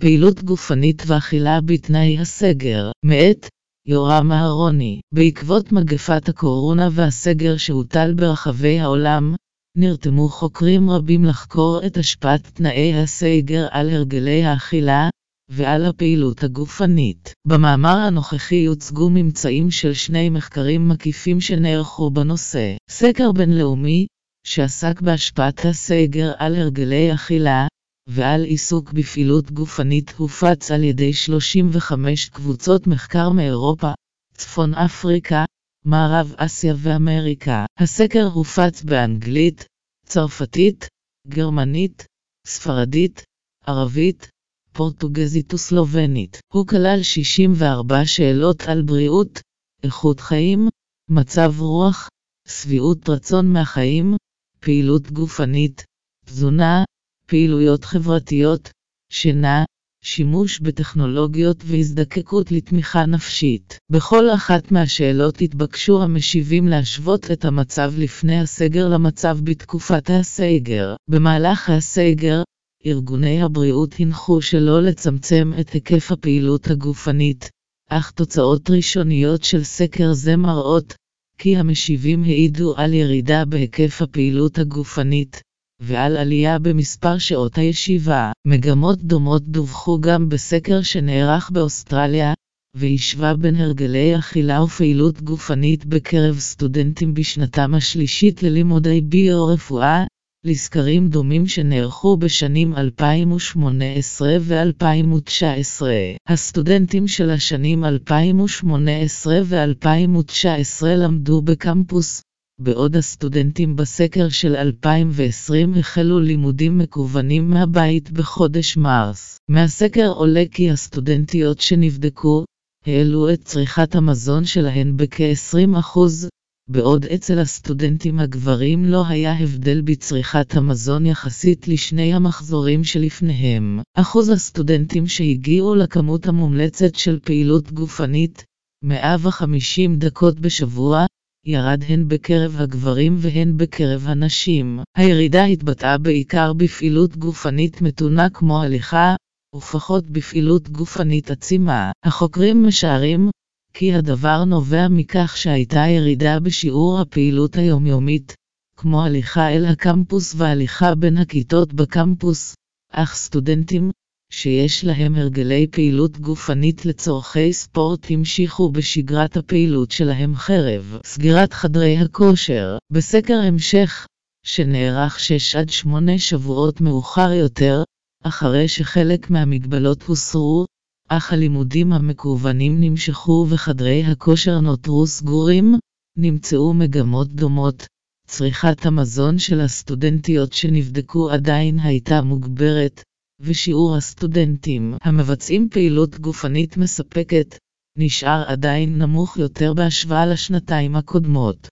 פעילות גופנית ואכילה בתנאי הסגר, מאת יורם אהרוני. בעקבות מגפת הקורונה והסגר שהוטל ברחבי העולם, נרתמו חוקרים רבים לחקור את השפעת תנאי הסגר על הרגלי האכילה ועל הפעילות הגופנית. במאמר הנוכחי יוצגו ממצאים של 2 מחקרים מקיפים שנערכו בנושא. סקר בינלאומי, שעסק בהשפעת הסגר על הרגלי אכילה ועל עיסוק בפעילות גופנית, הופץ על ידי 35 קבוצות מחקר מאירופה, צפון אפריקה, מערב אסיה ואמריקה. הסקר הופץ באנגלית, צרפתית, גרמנית, ספרדית, ערבית, פורטוגזית וסלובנית. הוא כלל 64 שאלות על בריאות, איכות חיים, מצב רוח, שביעות רצון מהחיים, פעילות גופנית, תזונה, פעילויות חברתיות, שינה, שימוש בטכנולוגיות והזדקקות לתמיכה נפשית. בכל אחת מהשאלות התבקשו המשיבים להשוות את המצב לפני הסגר למצב בתקופת הסגר. במהלך הסגר, ארגוני הבריאות הנחו שלא לצמצם את היקף הפעילות הגופנית, אך תוצאות ראשוניות של סקר זה מראות כי המשיבים העידו על ירידה בהיקף הפעילות הגופנית ועל עלייה במספר שעות הישיבה. מגמות דומות דווחו גם בסקר שנערך באוסטרליה, והשווה בין הרגלי אכילה ופעילות גופנית בקרב סטודנטים בשנתם השלישית ללימודי ביו-רפואה, לסקרים דומים שנערכו בשנים 2018 ו-2019. הסטודנטים של השנים 2018 ו-2019 למדו בקמפוס, בעוד הסטודנטים בסקר של 2020 החלו לימודים מקוונים מהבית בחודש מרס. מהסקר עולה כי הסטודנטיות שנבדקו העלו את צריכת המזון שלהן בכ-20%, בעוד אצל הסטודנטים הגברים לא היה הבדל בצריכת המזון יחסית לשני המחזורים שלפניהם. אחוז הסטודנטים שהגיעו לכמות המומלצת של פעילות גופנית, 150 דקות בשבוע, ירד הן בקרב הגברים והן בקרב הנשים. הירידה התבטאה בעיקר בפעילות גופנית מתונה כמו הליכה, ופחות בפעילות גופנית עצימה. החוקרים משערים כי הדבר נובע מכך שהייתה ירידה בשיעור הפעילות היומיומית, כמו הליכה אל הקמפוס והליכה בין הכיתות בקמפוס, אך סטודנטים שיש להם הרגלי פעילות גופנית לצורכי ספורט המשיכו בשגרת הפעילות שלהם חרף סגירת חדרי הכושר. בסקר המשך, שנערך 6 עד 8 שבועות מאוחר יותר, אחרי שחלק מהמגבלות הוסרו, אך הלימודים המקוונים נמשכו וחדרי הכושר נותרו סגורים, נמצאו מגמות דומות. צריכת המזון של הסטודנטיות שנבדקו עדיין הייתה מוגברת, ושיעור הסטודנטים המבצעים פעילות גופנית מספקת נשאר עדיין נמוך יותר בהשוואה לשנתיים הקודמות.